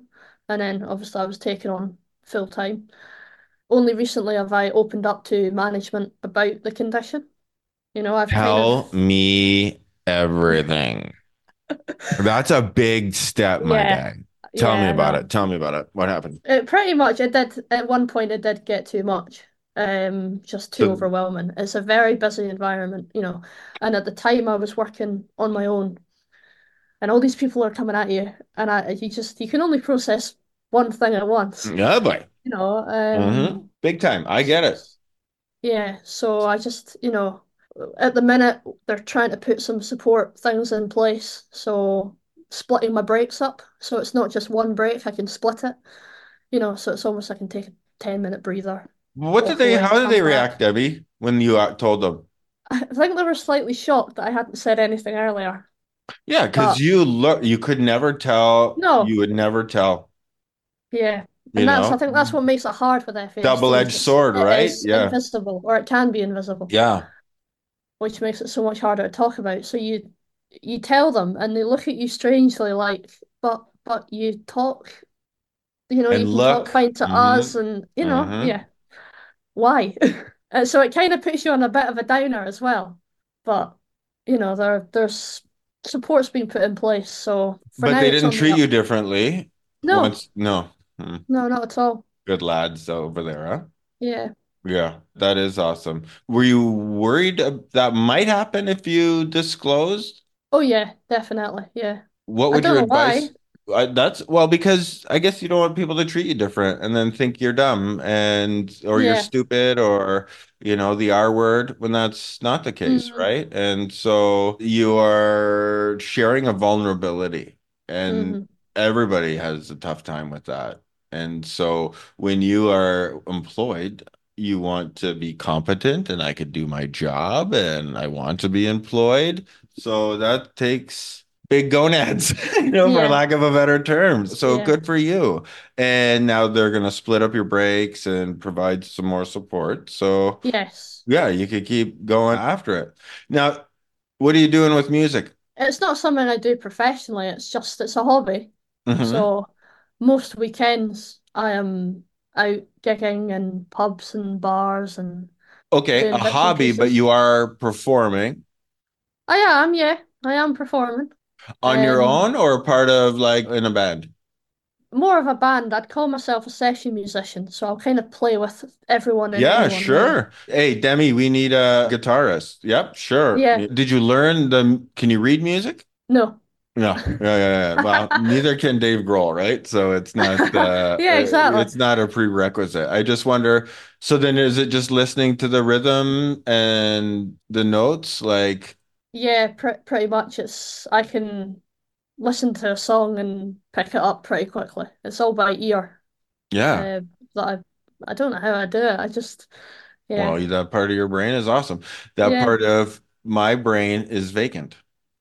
And then obviously I was taken on full time. Only recently have I opened up to management about the condition. I've kind of, Tell me everything. That's a big step, my yeah, guy. Tell me yeah, I about it. know. Tell me about it. What happened? It pretty much, it did, at one point, it did get too much. Just too So, overwhelming. It's a very busy environment. And at the time I was working on my own, and all these people are coming at you, and you can only process one thing at once. oh boy. You know, Big time. I get it. yeah. So I just, at the minute they're trying to put some support things in place. So splitting my breaks up, so it's not just one break. I can split it. So it's almost I can take a 10-minute breather, walk away, How did they come react, back. Debbie, when you told them? I think they were slightly shocked that I hadn't said anything earlier. Yeah, because But you could never tell, no, you would never tell, yeah. you And I know? think that's what makes it hard with FASD is Double-edged sword, it right? is Yeah. invisible, or it can be invisible, Yeah. which makes it so much harder to talk about. So you tell them and they look at you strangely like, but you talk, And you can talk look. fine to us and Hmm. yeah. Why? So it kind of puts you on a bit of a downer as well. But there's support's been put in place. So for But now they it's didn't on the treat you up. differently No, once. No. Hmm. no, not at all. Good lads over there, huh? Yeah. Yeah, that is awesome. Were you worried that might happen if you disclosed? Oh yeah, definitely. Yeah. What I would don't your know why. advice? That's well, because I guess you don't want people to treat you different and then think you're dumb and or you're Yeah. stupid or the R word when that's not the case, Mm-hmm. right? And so you are sharing a vulnerability and Mm-hmm. everybody has a tough time with that. And so when you are employed, you want to be competent and I could do my job and I want to be employed. So that takes big gonads, for Yeah. lack of a better term. So Yeah. good for you. And now they're going to split up your breaks and provide some more support. So Yes. yeah, you could keep going after it. Now, what are you doing with music? It's not something I do professionally. It's a hobby. Hmm. So most weekends I am out gigging in pubs and bars and Okay, a doing bits and hobby, but pieces. you are performing I am, yeah. I am performing. on your Um, own or part of like in a band? More of a band. I'd call myself a session musician, so I'll kind of play with everyone and Yeah, anyone, really. sure. Hey, Demi, we need a guitarist. Yep, sure. Yeah. Did you learn can you read music? No. No, yeah. Well, neither can Dave Grohl, right? So Yeah, exactly. it's not a prerequisite. I just wonder, so then is it just listening to the rhythm and the notes? Like, Yeah, pretty much. I can listen to a song and pick it up pretty quickly. It's all by ear. yeah. Uh, that I don't know how I do it. I just Well, yeah. that part of your brain is awesome. That Yeah. part of my brain is vacant.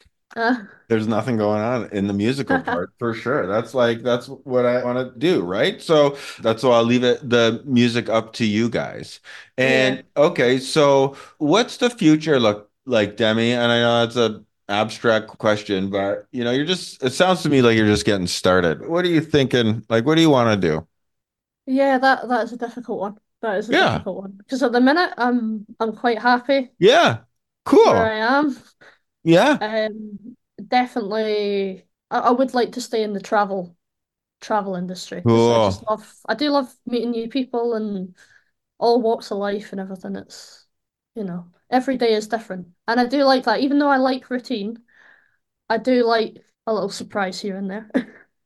Uh, There's nothing going on in the musical part for sure. That's what I want to do, right? So that's why I'll leave the music up to you guys. yeah. And okay, so what's the future look like, Demi? And I know that's a abstract question, but it sounds to me like you're just getting started. What are you thinking? Like, what do you want to do? Yeah, that is a difficult one. That is a Yeah. difficult one. Because at the minute I'm quite happy Yeah. where Cool. I am. Yeah. Definitely I would like to stay in the travel industry because Cool. I do love meeting new people and all walks of life and everything. Every day is different. And I do like that. Even though I like routine, I do like a little surprise here and there.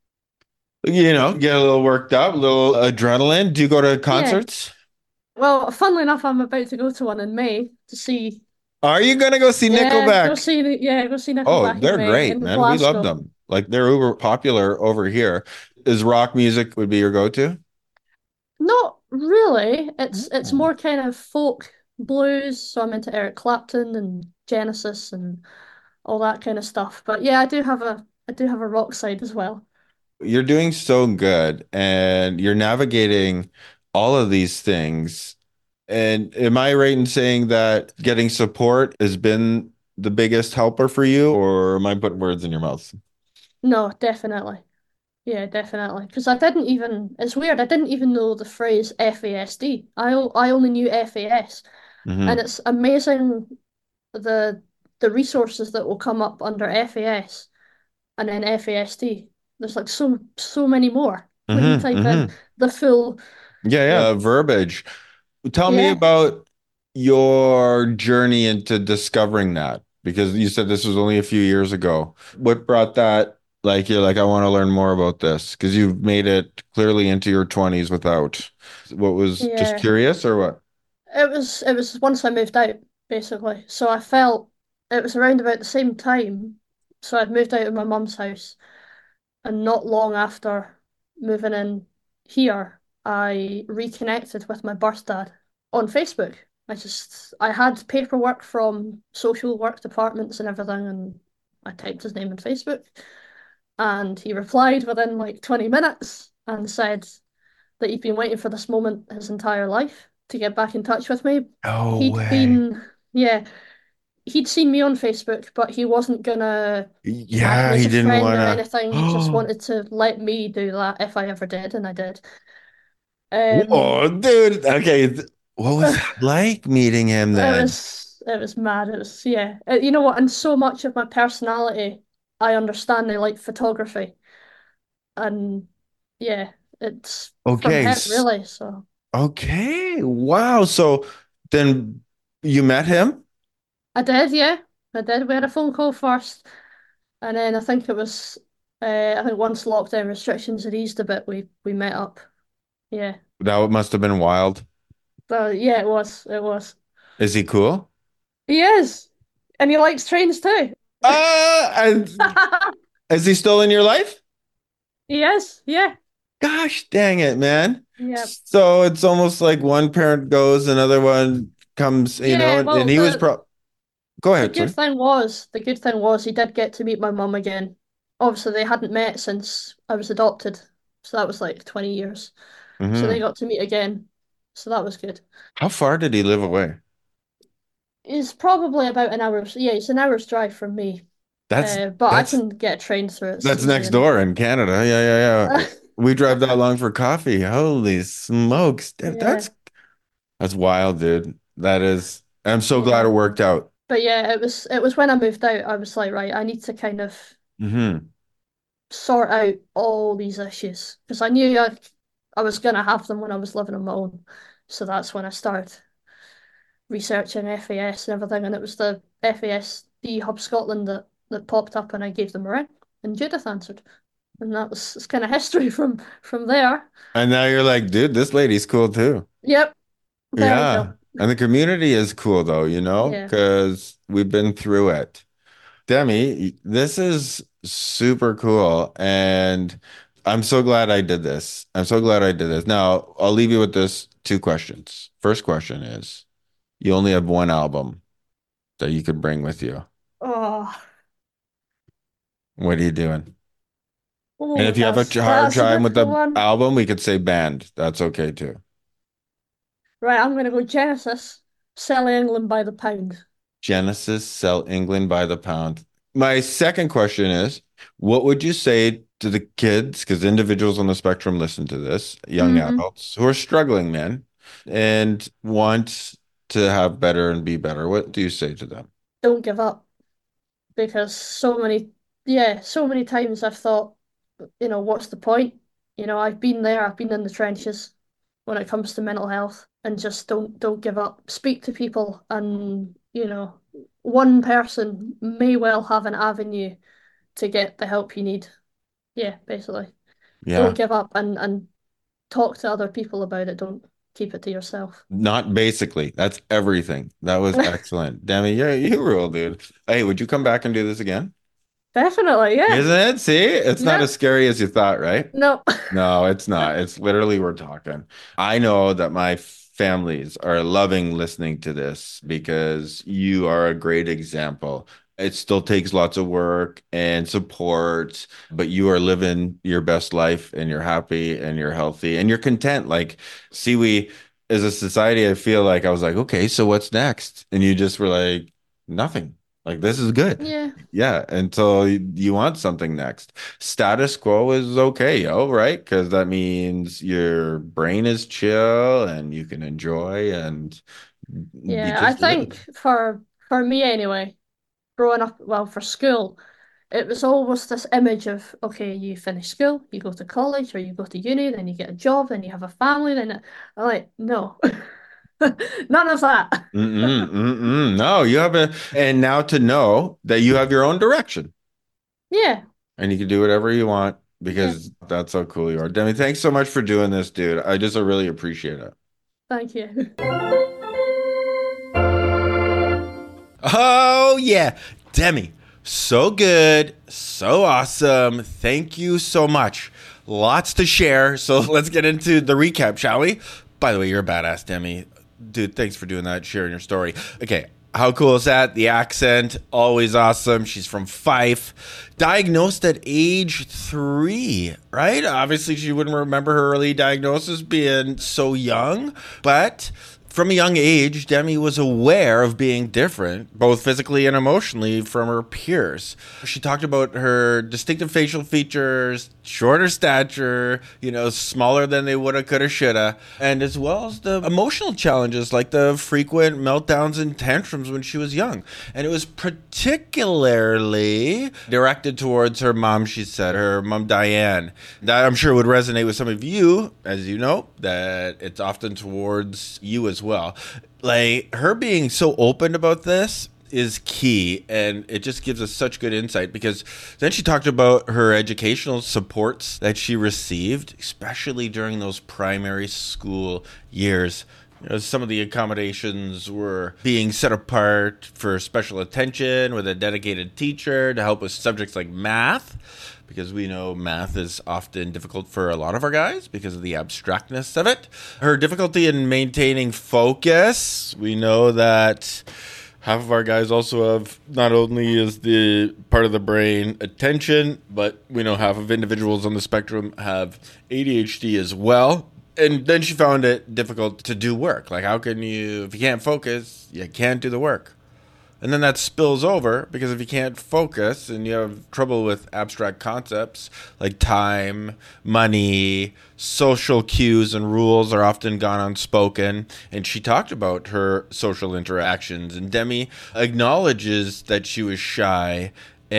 Get a little worked up, a little adrenaline. Do you go to Yeah. concerts? Well, funnily enough, I'm about to go to one in May to see, Are you gonna go see Nickelback? go see Oh, Nickelback in they're May great, in man. We love Glasgow. them. Like they're uber popular over here. Is rock music would be your go-to? Not really. It's Mm. more kind of folk blues, so I'm into Eric Clapton and Genesis and all that kind of stuff. But yeah, I do have a rock side as well. You're doing so good and you're navigating all of these things. And am I right in saying that getting support has been the biggest helper for you, or am I putting words in your mouth? No, definitely. Yeah, definitely. Because I didn't even, it's weird, I didn't even know the phrase FASD. I only knew FAS. And Hmm. it's amazing the the resources that will come up under FAS and then FASD. There's like so many more when you Hmm. type in Hmm. the full, Yeah, yeah. Verbiage. Tell me yeah. about your journey into discovering that because you said this was only a few years ago. What brought that? Like, you're like, I want to learn more about this because you've made it clearly into your 20s without. What was just Yeah. curious or what? It was once I moved out, basically. So I felt it was around about the same time. So I'd moved out of my mum's house, and not long after moving in here, I reconnected with my birth dad on Facebook. I had paperwork from social work departments and everything, and I typed his name in Facebook, and he replied within like 20 minutes and said that he'd been waiting for this moment his entire life to get back in touch with me. No He'd way. been, yeah, he'd seen me on Facebook, but he wasn't gonna add Yeah, me he as a didn't friend want or to. anything. He just Oh, wanted to let me do that if I ever did, and I did. Um, whoa, dude. Okay. What was it that like meeting him then? was mad. It was yeah. You know what? And so much of my personality, I understand. I like photography, and yeah, it's from Okay. him really. So Okay. Wow. So then you met him? I did, yeah, I did. We had a phone call first, and then I think it was, I think once lockdown restrictions had eased a bit, we met up. Yeah. That must have been wild. So yeah, it was. It was. Is he cool? He is. And he likes trains too. And is he still in your life? He is. Yeah. Gosh dang it, man. Yeah. So it's almost like one parent goes, another one comes, Yeah. and Well, he was go ahead, sorry. the good thing was he did get to meet my mum again. Obviously, they hadn't met since I was adopted. So that was like 20 years. So they Hmm. got to meet again. So that was good. How far did he live away? It's probably about an hour's, yeah, it's an hour's drive from me. That's But I that's can get a train through. It's that's easy next door enough. in Canada. Yeah, yeah, yeah. We drive that long for coffee. Holy smokes. Yeah. That's wild, dude. That is. I'm so glad Yeah. it worked out. But yeah, it was when I moved out, I was like, right, I need to kind of Hmm. sort out all these issues because I knew I was gonna have them when I was living on my own. So that's when I started researching FAS and everything, and it was the FASD Hub Scotland that popped up, and I gave them a ring, and Judith answered, and that was it's kind of history from there. And now you're like, dude, this lady's cool too. Yep, there we Yeah. go. And the community is cool though, Yeah. because we've been through it. Demi, this is super cool. And I'm so glad I did this. I'm so glad I did this. Now, I'll leave you with this two questions. First question is, you only have one album that you could bring with you. Oh, What are you doing? And oh, if you have a that's hard that's a time with difficult the one. album, we could say band. That's okay too. Right, I'm gonna go Genesis, Selling England by the pound. Genesis sell England by the pound. My second question is, what would you say to the kids, because individuals on the spectrum listen to this, young Mm, adults who are struggling, man, and want to have better and be better? What do you say to them? don't give up because so many times I've thought, what's the point? I've been there, I've been in the trenches when it comes to mental health, and just don't give up. Speak to people, and one person may well have an avenue to get the help you need. Yeah, basically. Don't Yeah, give up and talk to other people about it. Don't keep it to yourself. not basically. That's everything. That was excellent. Demi, yeah, you rule, dude. Hey, would you come back and do this again? Definitely, yeah. Isn't it? See, it's not Yeah. as scary as you thought, right? No. No, it's not. It's literally we're talking. I know that my families are loving listening to this because you are a great example. It still takes lots of work and support, but you are living your best life and you're happy and you're healthy and you're content. Like, see, we as a society, I feel like I was like, okay, so what's next? And you just were like, nothing. Like, this is good. Yeah. Yeah. Until you want something next. Status quo is okay, yo, right? Because that means your brain is chill and you can enjoy and be Yeah, I just think living. for me anyway, growing up, well, for school, it was always this image of, okay, you finish school, you go to college or you go to uni, then you get a job, then you have a family, I'm like, no. None of that. Mm-mm, mm-mm. No, you have a, and now to know that you have your own direction Yeah, and you can do whatever you want yeah. because that's how cool you are. Demi, thanks so much for doing this, dude. I really appreciate it. Thank you. Oh, yeah. Demi, so good, so awesome. Thank you so much. Lots to share. So let's get into the recap, shall we? By the way, you're a badass, Demi. Dude, thanks for doing that, sharing your story. Okay, how cool is that? The accent, always awesome. She's from Fife. Diagnosed at age 3, right? Obviously, she wouldn't remember her early diagnosis being so young, but from a young age, Demi was aware of being different, both physically and emotionally, from her peers. She talked about her distinctive facial features, shorter stature, smaller than they woulda, coulda, shoulda, and as well as the emotional challenges like the frequent meltdowns and tantrums when she was young. And it was particularly directed towards her mom, she said, her mom, Diane. That I'm sure would resonate with some of you, as you know, that it's often towards you as well. Like, her being so open about this is key, and it just gives us such good insight because then she talked about her educational supports that she received, especially during those primary school years. Some of the accommodations were being set apart for special attention with a dedicated teacher to help with subjects like math, because we know math is often difficult for a lot of our guys because of the abstractness of it. Her difficulty in maintaining focus, we know that half of our guys also have, not only is the part of the brain attention, but we know half of individuals on the spectrum have ADHD as well. And then she found it difficult to do work. Like, how can you, if you can't focus, you can't do the work. And then that spills over because if you can't focus and you have trouble with abstract concepts like time, money, social cues and rules are often gone unspoken. And she talked about her social interactions. And Demi acknowledges that she was shy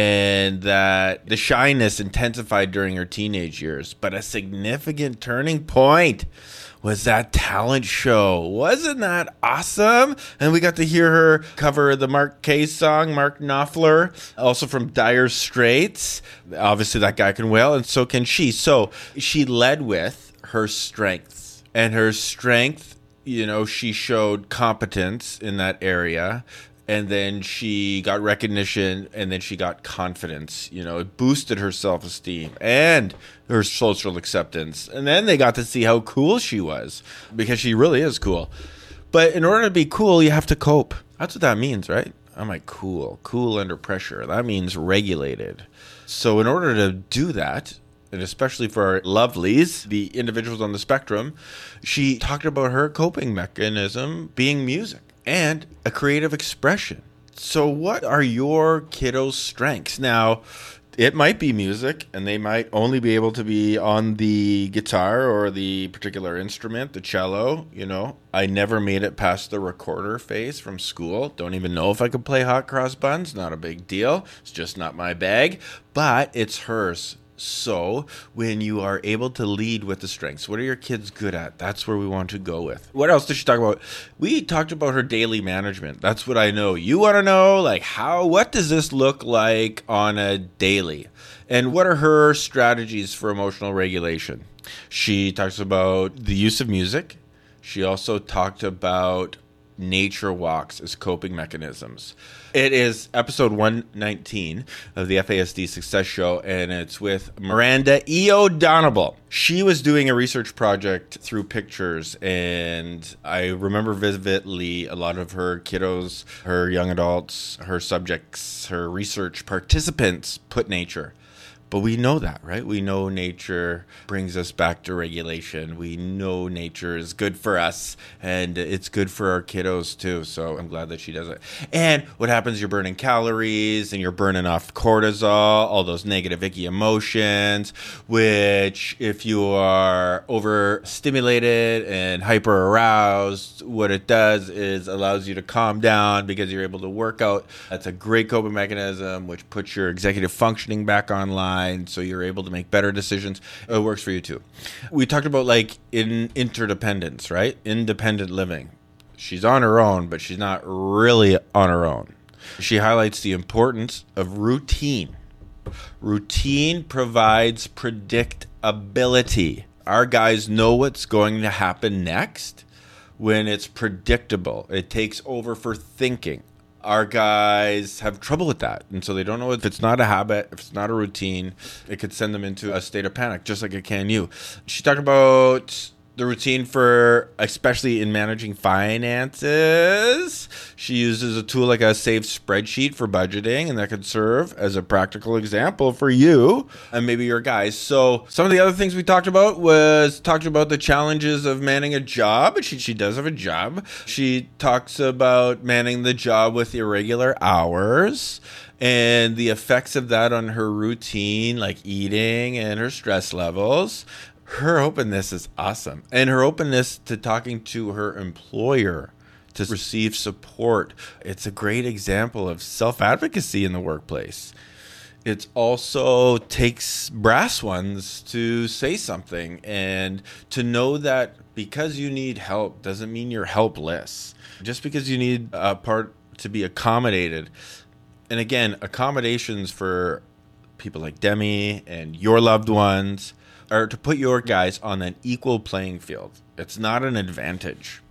and that the shyness intensified during her teenage years. But a significant turning point was that talent show. Wasn't that awesome? And we got to hear her cover the Mark Kaye song, Mark Knopfler, also from Dire Straits. Obviously, that guy can wail, and so can she. So she led with her strengths. And her strength, she showed competence in that area. And then she got recognition, and then she got confidence. It boosted her self-esteem and her social acceptance. And then they got to see how cool she was, because she really is cool. But in order to be cool, you have to cope. That's what that means, right? I'm like, cool under pressure. That means regulated. So in order to do that, and especially for our lovelies, the individuals on the spectrum, she talked about her coping mechanism being music and a creative expression. So what are your kiddos' strengths? Now, it might be music, and they might only be able to be on the guitar or the particular instrument, the cello. I never made it past the recorder phase from school. Don't even know if I could play hot cross buns. Not a big deal. It's just not my bag, but it's hers. So when you are able to lead with the strengths, what are your kids good at? That's where we want to go with. What else did she talk about? We talked about her daily management. That's what I know. You want to know, like, what does this look like on a daily? And what are her strategies for emotional regulation? She talks about the use of music. She also talked about nature walks as coping mechanisms. It is episode 119 of the FASD Success Show, and it's with Miranda E. O'Donoghue. She was doing a research project through pictures, and I remember vividly a lot of her kiddos, her young adults, her subjects, her research participants put nature. But we know that, right? We know nature brings us back to regulation. We know nature is good for us, and it's good for our kiddos too. So I'm glad that she does it. And what happens, you're burning calories and you're burning off cortisol, all those negative icky emotions, which if you are overstimulated and hyper aroused, what it does is allows you to calm down because you're able to work out. That's a great coping mechanism, which puts your executive functioning back online, so you're able to make better decisions. It works for you too. We talked about like interdependence, right? Independent living. She's on her own, but she's not really on her own. She highlights the importance of routine. Routine provides predictability. Our guys know what's going to happen next when it's predictable. It takes over for thinking. Our guys have trouble with that. And so they don't know if it's not a habit, if it's not a routine, it could send them into a state of panic, just like it can you. She talked about the routine for, especially in managing finances. She uses a tool like a saved spreadsheet for budgeting, and that could serve as a practical example for you and maybe your guys. So some of the other things we talked about was talked about the challenges of manning a job. She does have a job. She talks about manning the job with irregular hours and the effects of that on her routine, like eating and her stress levels. Her openness is awesome. And her openness to talking to her employer to receive support. It's a great example of self-advocacy in the workplace. It also takes brass ones to say something and to know that because you need help doesn't mean you're helpless. Just because you need a part to be accommodated. And again, accommodations for people like Demi and your loved ones are to put your guys on an equal playing field. It's not an advantage.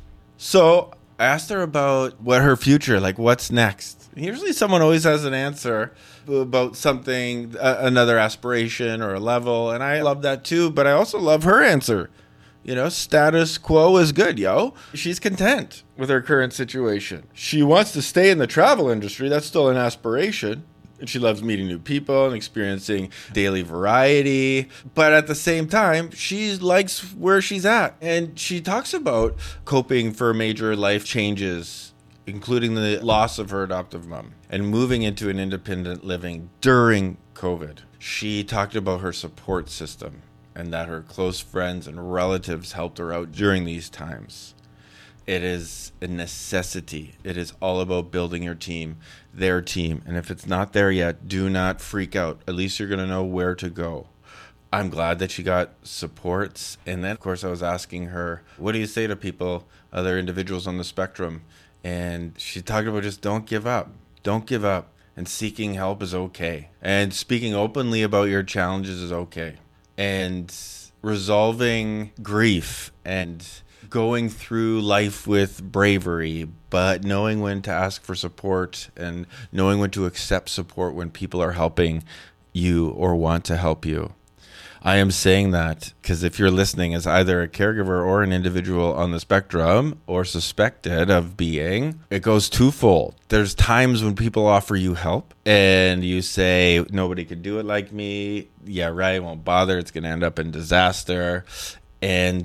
So I asked her about what her future, like what's next. Usually someone always has an answer about something, another aspiration or a level. And I love that too, but I also love her answer. You know, status quo is good, yo. She's content with her current situation. She wants to stay in the travel industry. That's still an aspiration. And she loves meeting new people and experiencing daily variety. But at the same time, she likes where she's at. And she talks about coping for major life changes, including the loss of her adoptive mom and moving into an independent living during COVID. She talked about her support system and that her close friends and relatives helped her out during these times. It is a necessity. It is all about building your team, their team. And if it's not there yet, do not freak out. At least you're going to know where to go. I'm glad that she got supports. And then, of course, I was asking her, what do you say to people, other individuals on the spectrum? And she talked about just don't give up. Don't give up. And seeking help is okay. And speaking openly about your challenges is okay. And resolving grief and going through life with bravery, but knowing when to ask for support and knowing when to accept support when people are helping you or want to help you. I am saying that because if you're listening as either a caregiver or an individual on the spectrum or suspected of being, it goes twofold. There's times when people offer you help and you say, nobody could do it like me. Yeah, right. Won't bother. It's going to end up in disaster. And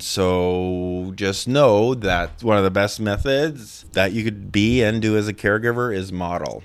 so just know that one of the best methods that you could be and do as a caregiver is model.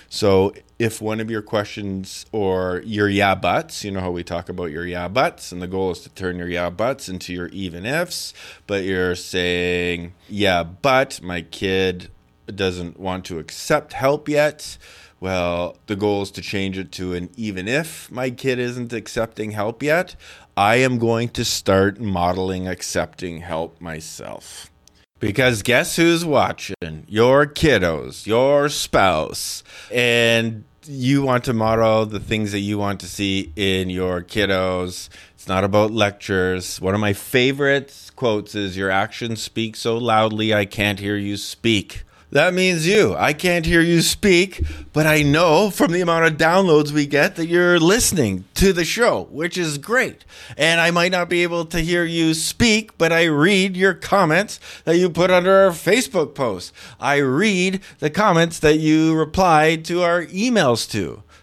So if one of your questions or your yeah buts, you know how we talk about your yeah buts, and the goal is to turn your yeah buts into your even ifs, but you're saying, yeah, but my kid doesn't want to accept help yet. Well, the goal is to change it to an even if my kid isn't accepting help yet, I am going to start modeling accepting help myself. Because guess who's watching? Your kiddos, your spouse. And you want to model the things that you want to see in your kiddos. It's not about lectures. One of my favorite quotes is, your actions speak so loudly I can't hear you speak. That means you. I can't hear you speak, but I know from the amount of downloads we get that you're listening to the show, which is great. And I might not be able to hear you speak, but I read your comments that you put under our Facebook post. I read the comments that you replied to our emails to.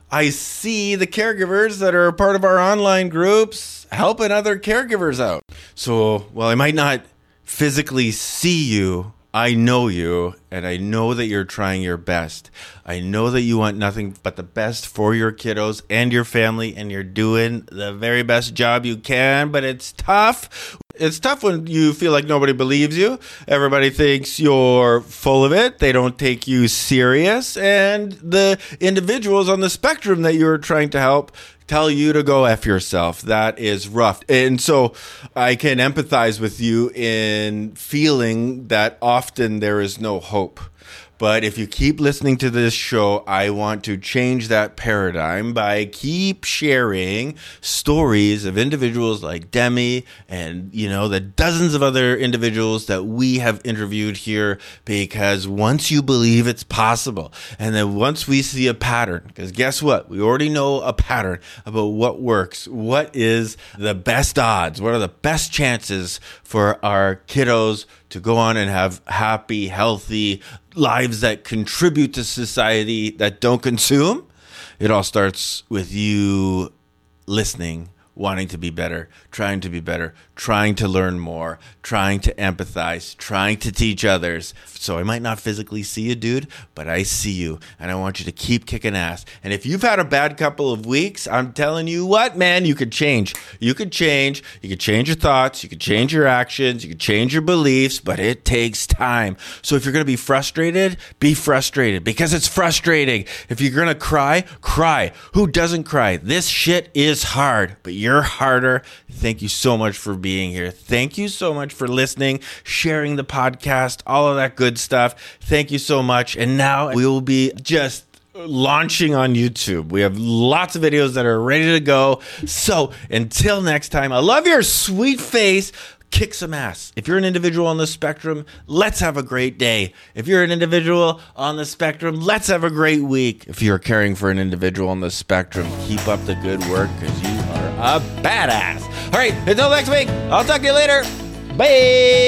I see the caregivers that are part of our online groups helping other caregivers out. So while I might not physically see you, I know you, and I know that you're trying your best. I know that you want nothing but the best for your kiddos and your family, and you're doing the very best job you can, but it's tough. It's tough when you feel like nobody believes you. Everybody thinks you're full of it. They don't take you serious. And the individuals on the spectrum that you're trying to help tell you to go F yourself. That is rough. And so I can empathize with you in feeling that often there is no hope. But if you keep listening to this show, I want to change that paradigm by keep sharing stories of individuals like Demi and, the dozens of other individuals that we have interviewed here, because once you believe it's possible, and then once we see a pattern, because guess what? We already know a pattern about what works. What is the best odds? What are the best chances for our kiddos to go on and have happy, healthy lives that contribute to society, that don't consume? It all starts with you listening, wanting to be better, trying to learn more, trying to empathize, trying to teach others. So I might not physically see you, dude, but I see you, and I want you to keep kicking ass. And if you've had a bad couple of weeks, I'm telling you what, man, you could change. You could change your thoughts, you could change your actions, you could change your beliefs, but it takes time. So if you're going to be frustrated, be frustrated, because it's frustrating. If you're going to cry, cry. Who doesn't cry? This shit is hard, but you're harder. Thank you so much for being here. Thank you so much for listening, sharing the podcast, all of that good stuff. Thank you so much. And now we will be just launching on YouTube. We have lots of videos that are ready to go. So until next time, I love your sweet face. Kick some ass. If you're an individual on the spectrum, let's have a great day. If you're an individual on the spectrum, let's have a great week. If you're caring for an individual on the spectrum, keep up the good work, because you are a badass. All right, until next week, I'll talk to you later. Bye.